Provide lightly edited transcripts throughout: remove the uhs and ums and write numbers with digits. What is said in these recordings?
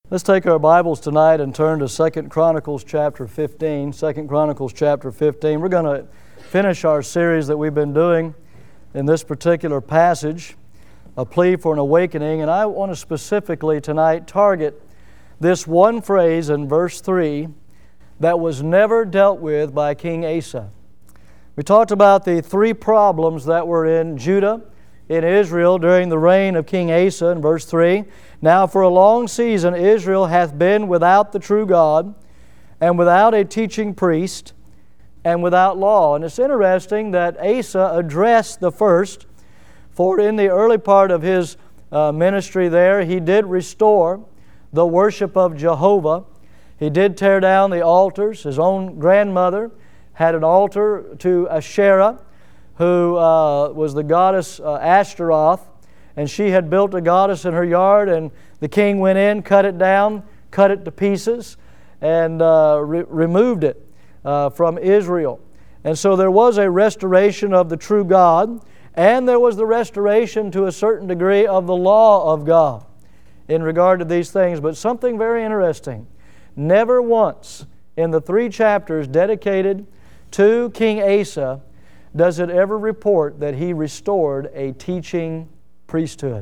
Let's take our Bibles tonight and turn to 2 Chronicles chapter 15. 2 Chronicles chapter 15. We're going to finish our series that we've been doing in this particular passage, A Plea for an Awakening. And I want to specifically tonight target this one phrase in verse 3 that was never dealt with by King Asa. We talked about the three problems that were in Judah, in Israel during the reign of King Asa in verse 3. Now for a long season Israel hath been without the true God, and without a teaching priest, and without law. And it's interesting that Asa addressed the first, for in the early part of his ministry there, he did restore the worship of Jehovah. He did tear down the altars. His own grandmother had an altar to Asherah, who was the goddess Ashtaroth, and she had built a goddess in her yard, and the king went in, cut it down, cut it to pieces, and removed it from Israel. And so there was a restoration of the true God, and there was the restoration to a certain degree of the law of God in regard to these things. But something very interesting, never once in the 3 chapters dedicated to King Asa does it ever report that he restored a teaching priesthood.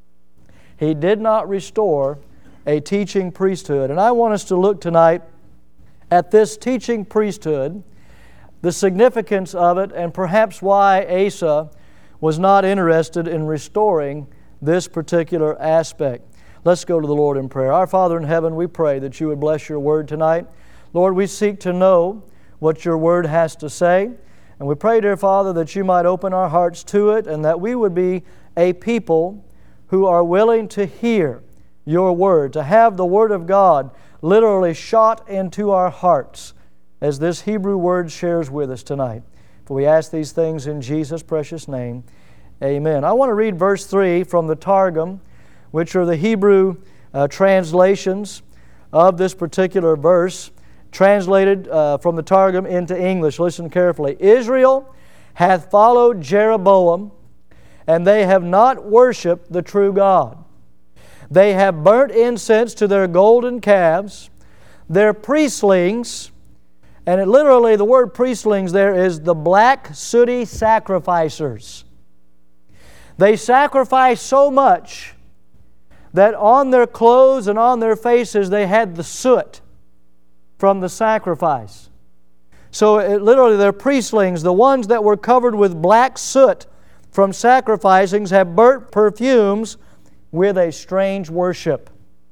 He did not restore a teaching priesthood. And I want us to look tonight at this teaching priesthood, the significance of it, and perhaps why Asa was not interested in restoring this particular aspect. Let's go to the Lord in prayer. Our Father in heaven, we pray that You would bless Your Word tonight. Lord, we seek to know what Your Word has to say. And we pray, dear Father, that You might open our hearts to it, and that we would be a people who are willing to hear Your Word, to have the Word of God literally shot into our hearts, as this Hebrew word shares with us tonight. For we ask these things in Jesus' precious name. Amen. I want to read verse 3 from the Targum, which are the Hebrew translations of this particular verse, translated from the Targum into English. Listen carefully. Israel hath followed Jeroboam, and they have not worshipped the true God. They have burnt incense to their golden calves. Their priestlings, and literally the word priestlings there is the black sooty sacrificers. They sacrificed so much that on their clothes and on their faces they had the soot from the sacrifice. So literally their priestlings, the ones that were covered with black soot from sacrificings, have burnt perfumes with a strange worship,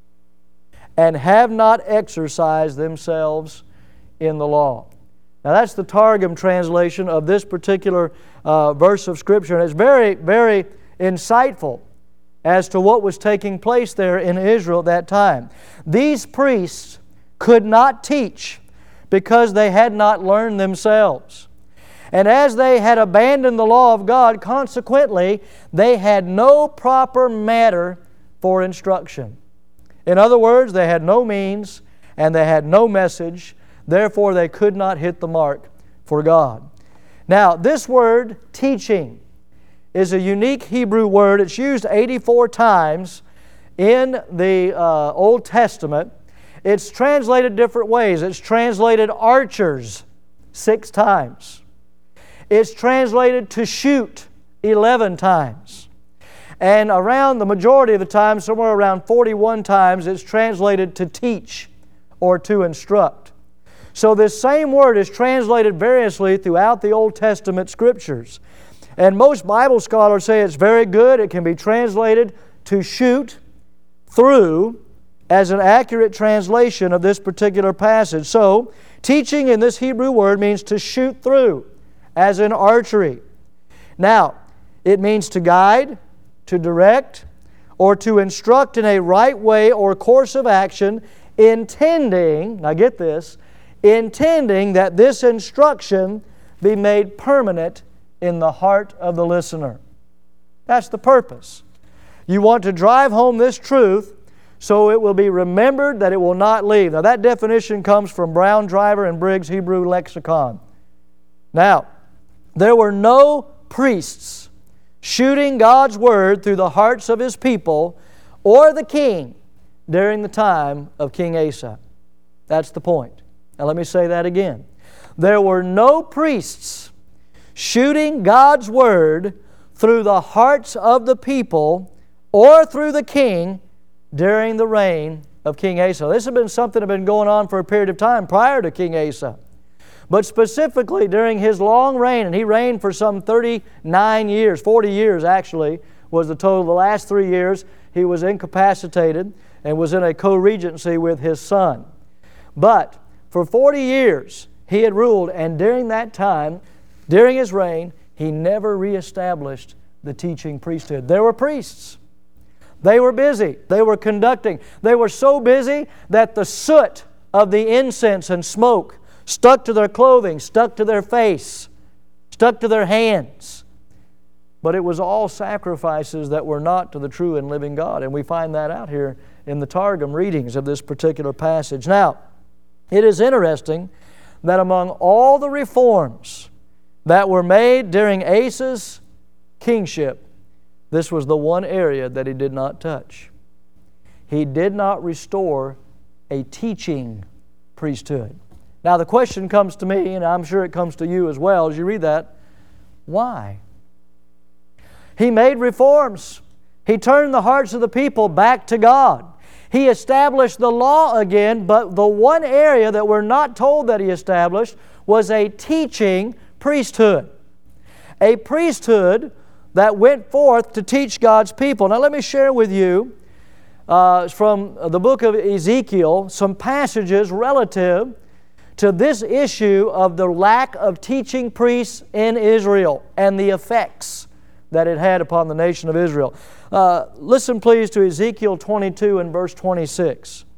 and have not exercised themselves in the law. Now that's the Targum translation of this particular verse of Scripture, and it's very, very insightful as to what was taking place there in Israel at that time. These priests could not teach because they had not learned themselves. And as they had abandoned the law of God, consequently, they had no proper matter for instruction. In other words, they had no means and they had no message. Therefore, they could not hit the mark for God. Now, this word, teaching, is a unique Hebrew word. It's used 84 times in the Old Testament. It's translated different ways. It's translated archers 6 times. It's translated to shoot 11 times. And around the majority of the time, somewhere around 41 times, it's translated to teach or to instruct. So this same word is translated variously throughout the Old Testament Scriptures. And most Bible scholars say it's very good. It can be translated to shoot through as an accurate translation of this particular passage. So, teaching in this Hebrew word means to shoot through, as in archery. Now, it means to guide, to direct, or to instruct in a right way or course of action, intending, now get this, intending that this instruction be made permanent in the heart of the listener. That's the purpose. You want to drive home this truth so it will be remembered that it will not leave. Now that definition comes from Brown, Driver, and Briggs Hebrew Lexicon. Now, there were no priests shooting God's Word through the hearts of His people or the king during the time of King Asa. That's the point. Now let me say that again. There were no priests shooting God's Word through the hearts of the people or through the king during the reign of King Asa. This had been something that had been going on for a period of time prior to King Asa. But specifically during his long reign, and he reigned for some 39 years, 40 years actually, was the total. The last 3 years he was incapacitated and was in a co-regency with his son. But for 40 years he had ruled, and during that time, during his reign, he never reestablished the teaching priesthood. There were priests. They were busy. They were conducting. They were so busy that the soot of the incense and smoke stuck to their clothing, stuck to their face, stuck to their hands. But it was all sacrifices that were not to the true and living God. And we find that out here in the Targum readings of this particular passage. Now, it is interesting that among all the reforms that were made during Asa's kingship, this was the one area that he did not touch. He did not restore a teaching priesthood. Now the question comes to me, and I'm sure it comes to you as well as you read that, why? He made reforms. He turned the hearts of the people back to God. He established the law again, but the one area that we're not told that He established was a teaching priesthood. A priesthood that went forth to teach God's people. Now let me share with you from the book of Ezekiel some passages relative to this issue of the lack of teaching priests in Israel and the effects that it had upon the nation of Israel. Listen please to Ezekiel 22 and verse 26.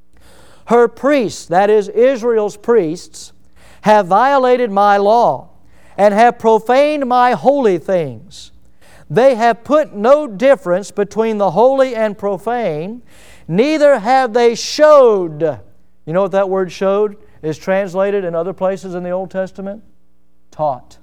Her priests, that is Israel's priests, have violated my law and have profaned my holy things. They have put no difference between the holy and profane, neither have they showed. You know what that word showed is translated in other places in the Old Testament? Taught.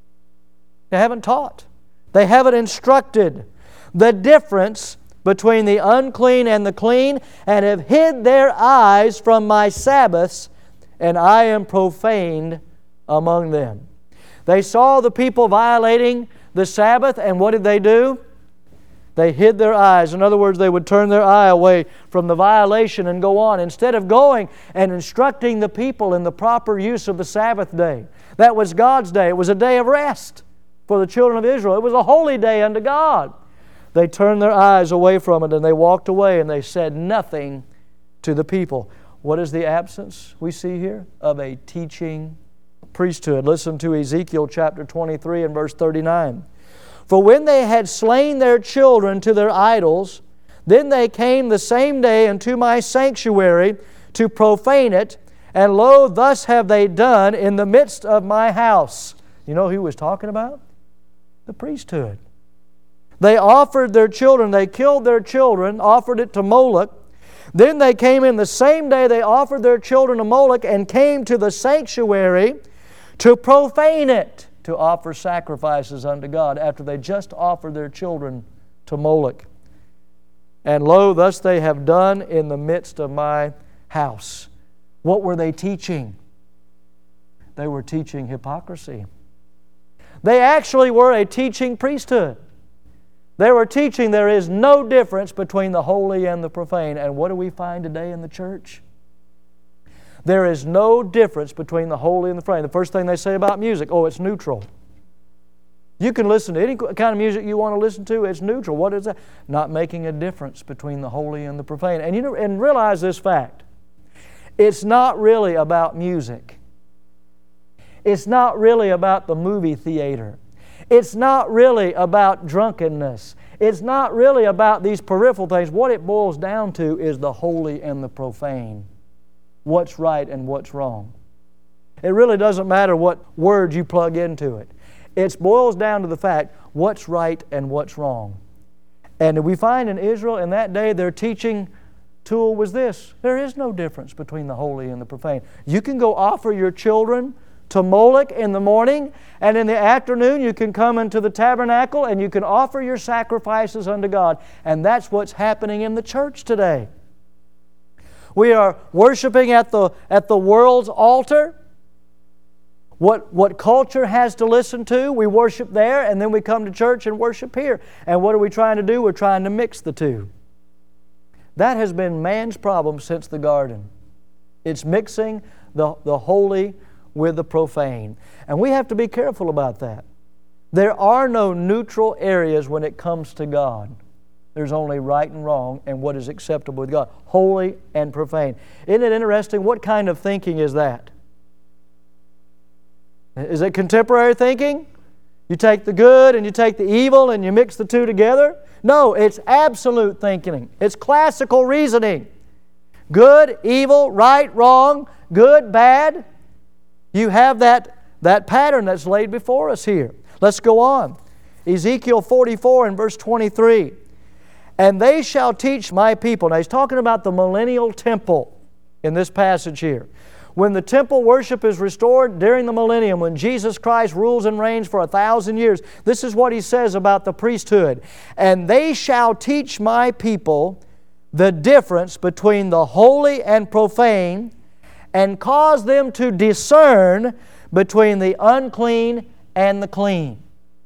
They haven't taught. They haven't instructed the difference between the unclean and the clean, and have hid their eyes from my Sabbaths, and I am profaned among them. They saw the people violating the Sabbath, and what did they do? They hid their eyes. In other words, they would turn their eye away from the violation and go on, instead of going and instructing the people in the proper use of the Sabbath day. That was God's day. It was a day of rest for the children of Israel. It was a holy day unto God. They turned their eyes away from it, and they walked away, and they said nothing to the people. What is the absence we see here? Of a teaching priesthood. Listen to Ezekiel chapter 23 and verse 39. For when they had slain their children to their idols, then they came the same day unto my sanctuary to profane it, and lo, thus have they done in the midst of my house. You know who he was talking about? The priesthood. They offered their children, they killed their children, offered it to Moloch. Then they came in the same day they offered their children to Moloch and came to the sanctuary to profane it, to offer sacrifices unto God after they just offered their children to Moloch. And lo, thus they have done in the midst of my house. What were they teaching? They were teaching hypocrisy. They actually were a teaching priesthood. They were teaching there is no difference between the holy and the profane. And what do we find today in the church? There is no difference between the holy and the profane. The first thing they say about music, oh, it's neutral. You can listen to any kind of music you want to listen to, it's neutral. What is that? Not making a difference between the holy and the profane. And you know, and realize this fact. It's not really about music. It's not really about the movie theater. It's not really about drunkenness. It's not really about these peripheral things. What it boils down to is the holy and the profane. What's right and what's wrong. It really doesn't matter what word you plug into it. It boils down to the fact what's right and what's wrong. And we find in Israel in that day their teaching tool was this. There is no difference between the holy and the profane. You can go offer your children to Moloch in the morning, and in the afternoon you can come into the tabernacle and you can offer your sacrifices unto God. And that's what's happening in the church today. We are worshiping at the world's altar. What culture has to listen to, we worship there, and then we come to church and worship here. And what are we trying to do? We're trying to mix the two. That has been man's problem since the garden. It's mixing the holy with the profane. And we have to be careful about that. There are no neutral areas when it comes to God. There's only right and wrong and what is acceptable with God. Holy and profane. Isn't it interesting? What kind of thinking is that? Is it contemporary thinking? You take the good and you take the evil and you mix the two together? No, it's absolute thinking. It's classical reasoning. Good, evil, right, wrong, good, bad. You have that pattern that's laid before us here. Let's go on. Ezekiel 44 and verse 23. And they shall teach my people. Now he's talking about the millennial temple in this passage here. When the temple worship is restored during the millennium, when Jesus Christ rules and reigns for 1,000 years, this is what He says about the priesthood. And they shall teach my people the difference between the holy and profane, and cause them to discern between the unclean and the clean.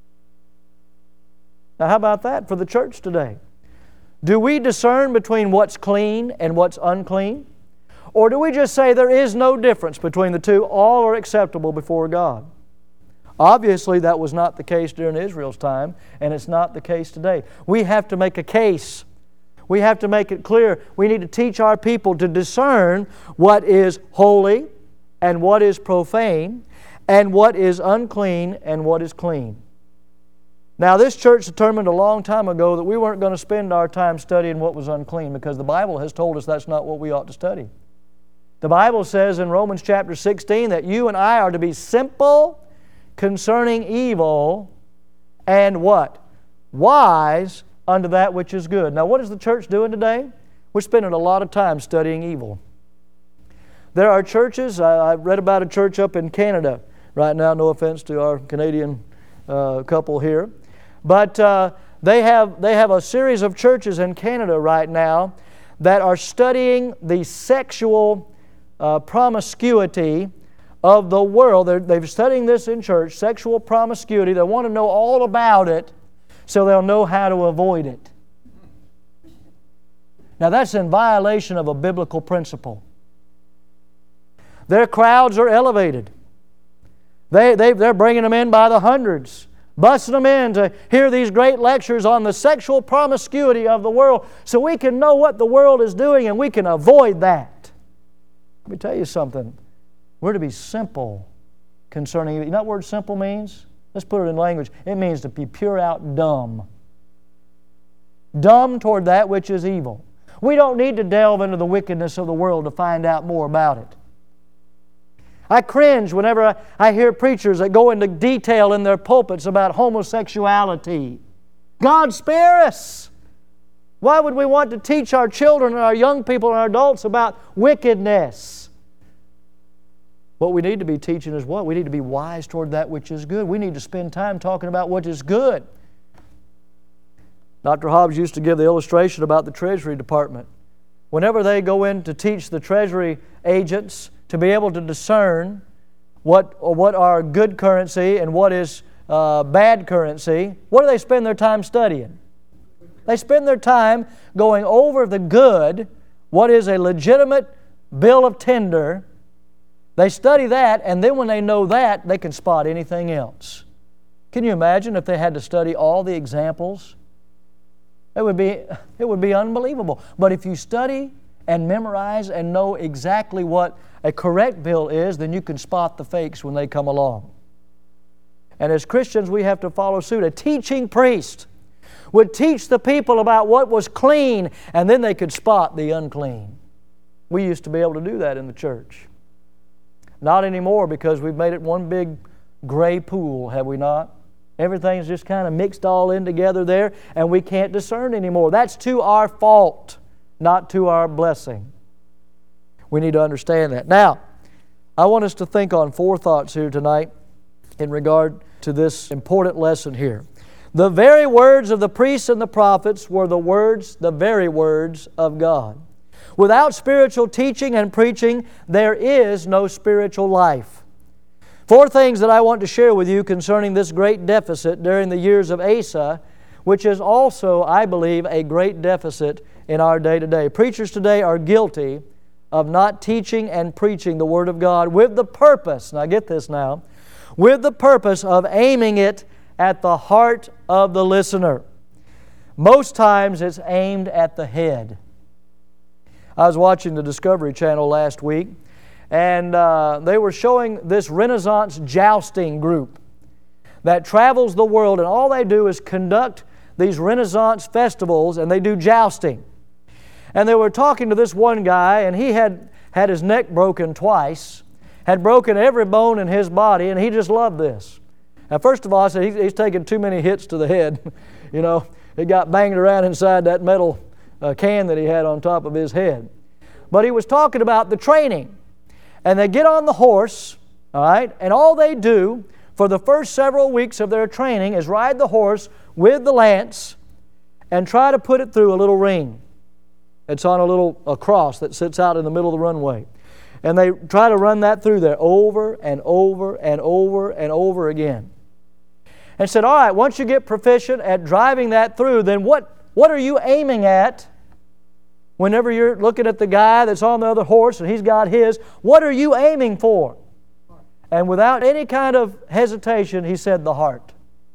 Now how about that for the church today? Do we discern between what's clean and what's unclean? Or do we just say there is no difference between the two? All are acceptable before God. Obviously, that was not the case during Israel's time, and it's not the case today. We have to make a case. We have to make it clear. We need to teach our people to discern what is holy and what is profane, and what is unclean and what is clean. Now, this church determined a long time ago that we weren't going to spend our time studying what was unclean, because the Bible has told us that's not what we ought to study. The Bible says in Romans chapter 16 that you and I are to be simple concerning evil and what? Wise unto that which is good. Now, what is the church doing today? We're spending a lot of time studying evil. There are churches, I read about a church up in Canada right now, no offense to our Canadian couple here, but they have a series of churches in Canada right now that are studying the sexual promiscuity of the world. They're studying this in church, sexual promiscuity. They want to know all about it so they'll know how to avoid it. Now that's in violation of a biblical principle. Their crowds are elevated. They're bringing them in by the hundreds, busting them in to hear these great lectures on the sexual promiscuity of the world so we can know what the world is doing and we can avoid that. Let me tell you something. We're to be simple concerning it. You know what word simple means? Let's put it in language. It means to be pure out dumb. Dumb toward that which is evil. We don't need to delve into the wickedness of the world to find out more about it. I cringe whenever I hear preachers that go into detail in their pulpits about homosexuality. God spare us! Why would we want to teach our children and our young people and our adults about wickedness? What we need to be teaching is what? We need to be wise toward that which is good. We need to spend time talking about what is good. Dr. Hobbs used to give the illustration about the Treasury Department. Whenever they go in to teach the Treasury agents to be able to discern what are good currency and what is bad currency, what do they spend their time studying? They spend their time going over the good, what is a legitimate bill of tender. They study that, and then when they know that, they can spot anything else. Can you imagine if they had to study all the examples? It would be unbelievable. But if you study and memorize and know exactly what a correct bill is, then you can spot the fakes when they come along. And as Christians, we have to follow suit. A teaching priest would teach the people about what was clean, and then they could spot the unclean. We used to be able to do that in the church. Not anymore, because we've made it one big gray pool, have we not? Everything's just kind of mixed all in together there, and we can't discern anymore. That's to our fault, not to our blessing. We need to understand that. Now, I want us to think on 4 thoughts here tonight in regard to this important lesson here. The very words of the priests and the prophets were the very words of God. Without spiritual teaching and preaching, there is no spiritual life. 4 things that I want to share with you concerning this great deficit during the years of Asa, which is also, I believe, a great deficit in our day to day. Preachers today are guilty of not teaching and preaching the Word of God with the purpose, now get this now, with the purpose of aiming it at the heart of the listener. Most times it's aimed at the head. I was watching the Discovery Channel last week, and they were showing this Renaissance jousting group that travels the world, and all they do is conduct these Renaissance festivals, and they do jousting. And they were talking to this one guy, and he had his neck broken twice, had broken every bone in his body, and he just loved this. Now, first of all, I said, he's taken too many hits to the head. You know, it got banged around inside that metal can that he had on top of his head. But he was talking about the training. And they get on the horse, all right, and all they do for the first several weeks of their training is ride the horse with the lance and try to put it through a little ring. It's on a cross that sits out in the middle of the runway. And they try to run that through there over and over and over and over again. And said, all right, once you get proficient at driving that through, then what are you aiming at whenever you're looking at the guy that's on the other horse and he's got his? What are you aiming for? And without any kind of hesitation, he said, the heart.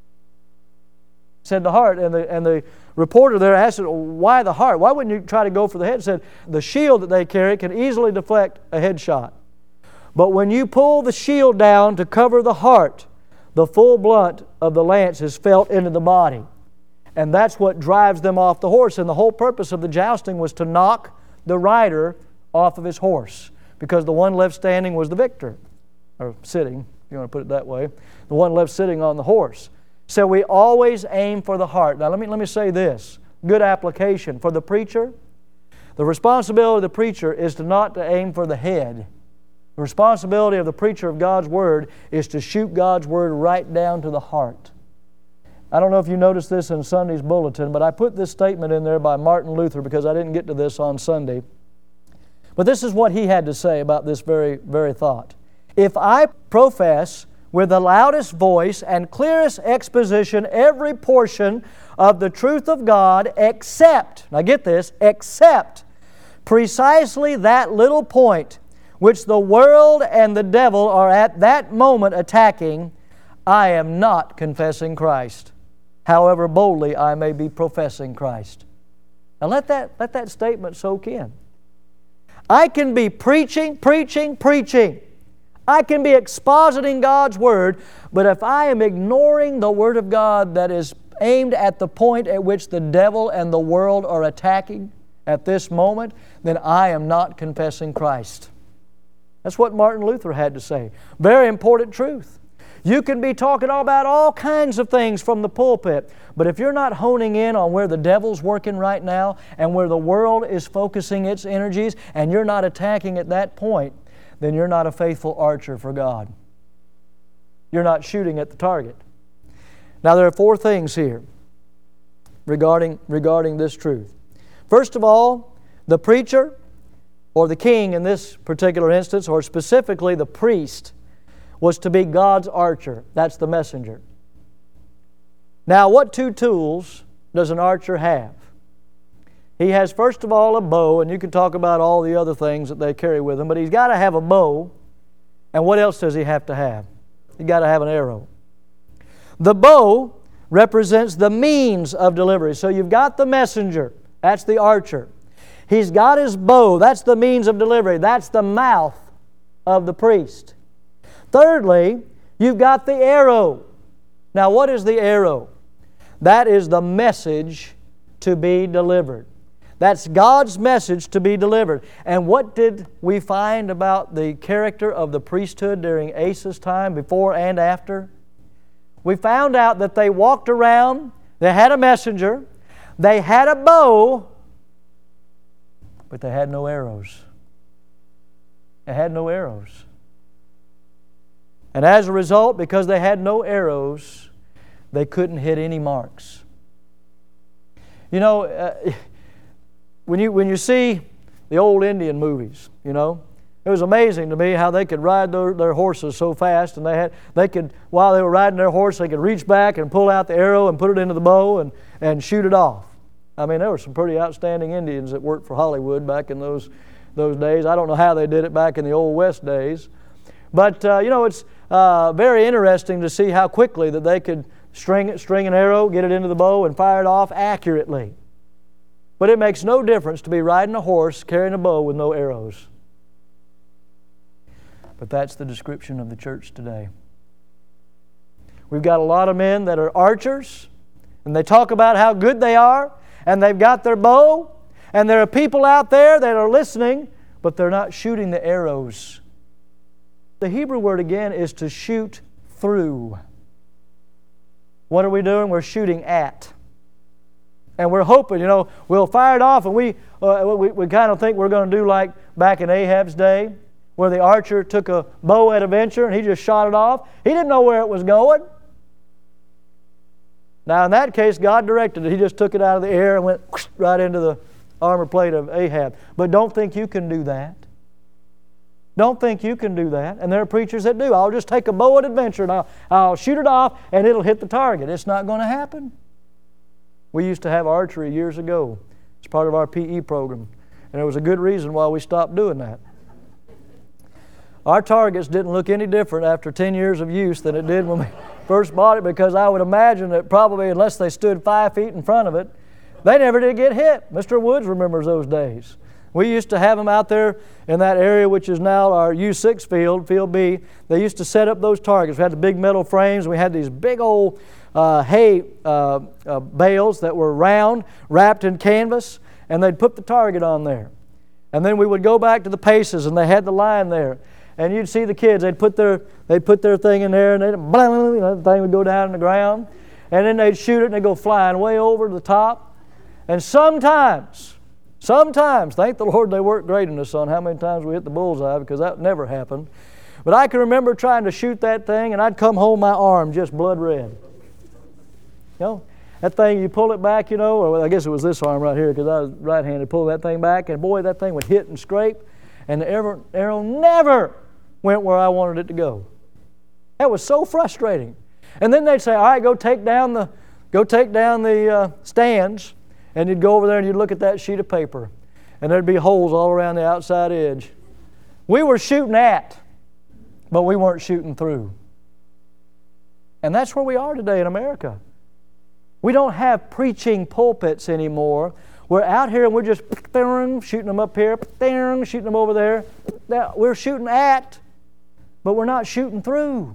He said, the heart. And the reporter there asked him, why the heart? Why wouldn't you try to go for the head? He said, the shield that they carry can easily deflect a headshot. But when you pull the shield down to cover the heart, the full blunt of the lance is felt into the body. And that's what drives them off the horse. And the whole purpose of the jousting was to knock the rider off of his horse, because the one left standing was the victor, or sitting, if you want to put it that way. The one left sitting on the horse. So we always aim for the heart. Now let me say this, good application. For the preacher, the responsibility of the preacher is not to aim for the head. The responsibility of the preacher of God's Word is to shoot God's Word right down to the heart. I don't know if you noticed this in Sunday's bulletin, but I put this statement in there by Martin Luther because I didn't get to this on Sunday. But this is what he had to say about this very, very thought. If I profess with the loudest voice and clearest exposition every portion of the truth of God except, now get this, except precisely that little point which the world and the devil are at that moment attacking, I am not confessing Christ, however boldly I may be professing Christ. Now let that statement soak in. I can be preaching. I can be expositing God's Word, but if I am ignoring the Word of God that is aimed at the point at which the devil and the world are attacking at this moment, then I am not confessing Christ. That's what Martin Luther had to say. Very important truth. You can be talking about all kinds of things from the pulpit, but if you're not honing in on where the devil's working right now and where the world is focusing its energies, and you're not attacking at that point, then you're not a faithful archer for God. You're not shooting at the target. Now there are 4 things here regarding this truth. First of all, the preacher, or the king in this particular instance, or specifically the priest, was to be God's archer. That's the messenger. Now, what 2 tools does an archer have? He has, first of all, a bow, and you can talk about all the other things that they carry with him, but he's got to have a bow. And what else does he have to have? He's got to have an arrow. The bow represents the means of delivery. So you've got the messenger. That's the archer. He's got his bow. That's the means of delivery. That's the mouth of the priest. Thirdly, you've got the arrow. Now, what is the arrow? That is the message to be delivered. That's God's message to be delivered. And what did we find about the character of the priesthood during Asa's time, before and after? We found out that they walked around, they had a messenger, they had a bow, but they had no arrows. They had no arrows. And as a result, because they had no arrows, they couldn't hit any marks. You know, when you see the old Indian movies, you know. It was amazing to me how they could ride their horses so fast, and they could, while they were riding their horse, they could reach back and pull out the arrow and put it into the bow and shoot it off. I mean, there were some pretty outstanding Indians that worked for Hollywood back in those days. I don't know how they did it back in the Old West days. But, it's very interesting to see how quickly that they could string an arrow, get it into the bow, and fire it off accurately. But it makes no difference to be riding a horse, carrying a bow with no arrows. But that's the description of the church today. We've got a lot of men that are archers, and they talk about how good they are, and they've got their bow, and there are people out there that are listening, but they're not shooting the arrows. The Hebrew word again is to shoot through. What are we doing? We're shooting at. And we're hoping, we'll fire it off, and we kind of think we're going to do like back in Ahab's day, where the archer took a bow at a venture and he just shot it off. He didn't know where it was going. Now in that case, God directed it. He just took it out of the air and went right into the armor plate of Ahab. But don't think you can do that. Don't think you can do that. And there are preachers that do. I'll just take a bow at adventure and I'll shoot it off and it'll hit the target. It's not going to happen. We used to have archery years ago. It's part of our PE program. And there was a good reason why we stopped doing that. Our targets didn't look any different after 10 years of use than it did when we first bought it, because I would imagine that probably unless they stood 5 feet in front of it, they never did get hit. Mr. Woods remembers those days. We used to have them out there in that area which is now our U6 field, Field B. They used to set up those targets. We had the big metal frames. We had these big old hay bales that were round, wrapped in canvas, and they'd put the target on there. And then we would go back to the paces, and they had the line there. And you'd see the kids, they'd put their thing in there, and the thing would go down in the ground. And then they'd shoot it, and they'd go flying way over the top. And sometimes, thank the Lord they worked great in us on how many times we hit the bullseye, because that never happened. But I can remember trying to shoot that thing, and I'd come home, my arm just blood red. That thing, you pull it back, or I guess it was this arm right here, because I was right-handed, pull that thing back, and boy, that thing would hit and scrape, and the arrow never went where I wanted it to go. That was so frustrating. And then they'd say, all right, go take down the stands, and you'd go over there and you'd look at that sheet of paper, and there'd be holes all around the outside edge. We were shooting at, but we weren't shooting through. And that's where we are today in America. We don't have preaching pulpits anymore. We're out here and we're just shooting them up here, shooting them over there. We're shooting at, but we're not shooting through.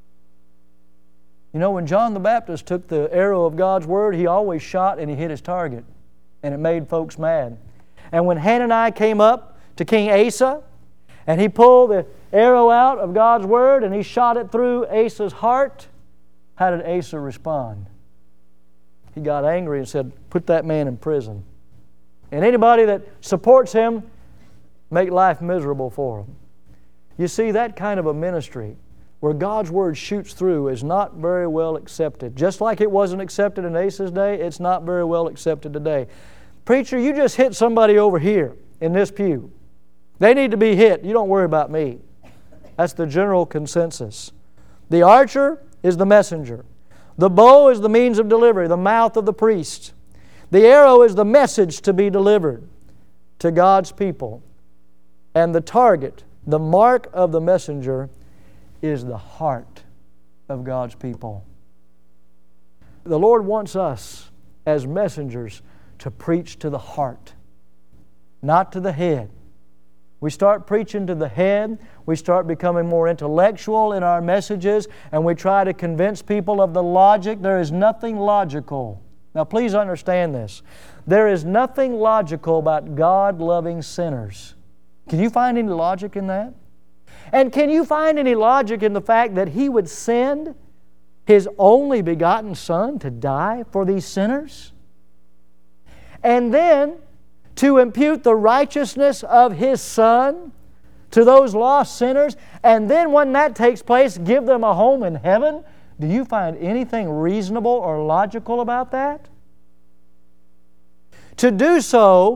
When John the Baptist took the arrow of God's Word, he always shot and he hit his target. And it made folks mad. And when Hananiah came up to King Asa, and he pulled the arrow out of God's Word and he shot it through Asa's heart, how did Asa respond? He got angry and said, put that man in prison. And anybody that supports him, make life miserable for him. You see, that kind of a ministry where God's Word shoots through is not very well accepted. Just like it wasn't accepted in Asa's day, it's not very well accepted today. Preacher, you just hit somebody over here in this pew. They need to be hit. You don't worry about me. That's the general consensus. The archer is the messenger. The bow is the means of delivery, the mouth of the priest. The arrow is the message to be delivered to God's people. And the target, the mark of the messenger, is the heart of God's people. The Lord wants us as messengers to preach to the heart, not to the head. We start preaching to the head, we start becoming more intellectual in our messages, and we try to convince people of the logic. There is nothing logical. Now please understand this. There is nothing logical about God loving sinners. Can you find any logic in that? And can you find any logic in the fact that He would send His only begotten Son to die for these sinners? And then to impute the righteousness of His Son to those lost sinners, and then when that takes place, give them a home in heaven? Do you find anything reasonable or logical about that? To do so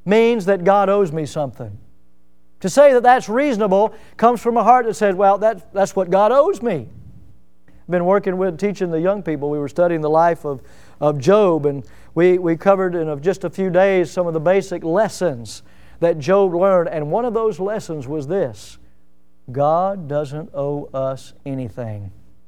means that God owes me something. To say that that's reasonable comes from a heart that says, well, that's what God owes me. I've been working with teaching the young people. We were studying the life of Job, and we covered in just a few days some of the basic lessons that Job learned, and one of those lessons was this: God doesn't owe us anything.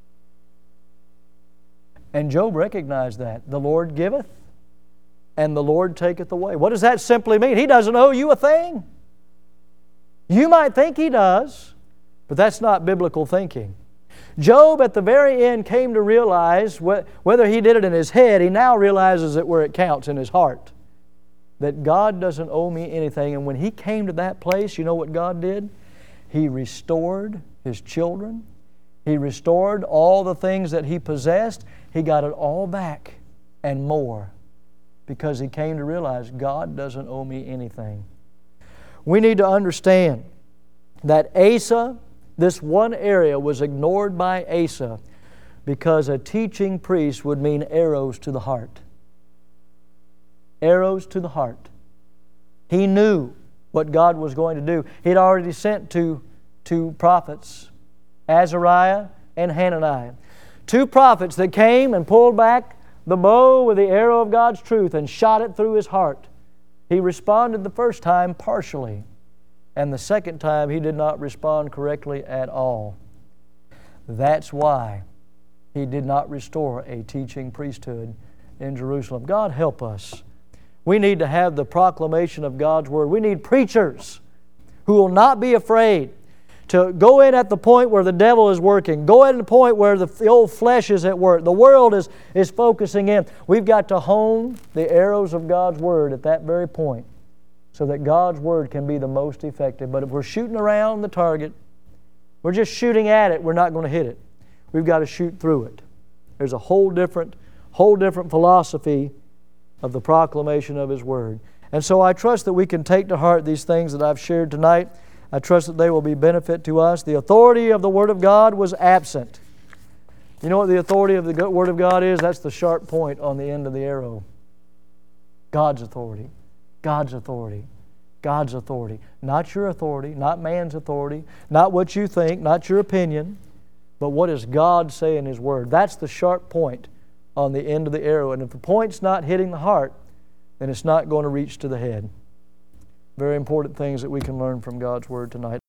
And Job recognized that. The Lord giveth, and the Lord taketh away. What does that simply mean? He doesn't owe you a thing. You might think He does, but that's not biblical thinking. Job at the very end came to realize, whether he did it in his head, he now realizes it where it counts, in his heart, that God doesn't owe me anything. And when he came to that place, you know what God did? He restored his children. He restored all the things that he possessed. He got it all back and more, because he came to realize God doesn't owe me anything. We need to understand that Asa, this one area was ignored by Asa because a teaching priest would mean arrows to the heart. Arrows to the heart. He knew what God was going to do. He'd already sent two prophets, Azariah and Hananiah. Two prophets that came and pulled back the bow with the arrow of God's truth and shot it through his heart. He responded the first time partially, and the second time he did not respond correctly at all. That's why he did not restore a teaching priesthood in Jerusalem. God help us. We need to have the proclamation of God's Word. We need preachers who will not be afraid to go in at the point where the devil is working. Go in at the point where the old flesh is at work. The world is focusing in. We've got to hone the arrows of God's Word at that very point so that God's Word can be the most effective. But if we're shooting around the target, we're just shooting at it, we're not going to hit it. We've got to shoot through it. There's a whole different philosophy of the proclamation of His Word. And so I trust that we can take to heart these things that I've shared tonight. I trust that they will be benefit to us. The authority of the Word of God was absent. You know what the authority of the Word of God is? That's the sharp point on the end of the arrow. God's authority. God's authority. God's authority. Not your authority, not man's authority, not what you think, not your opinion, but what does God say in His Word? That's the sharp point on the end of the arrow. And if the point's not hitting the heart, then it's not going to reach to the head. Very important things that we can learn from God's Word tonight.